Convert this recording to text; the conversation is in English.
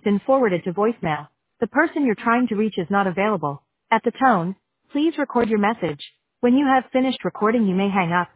been forwarded to voicemail. The person you're trying to reach is not available. At the tone, please record your message. When you have finished recording, you may hang up.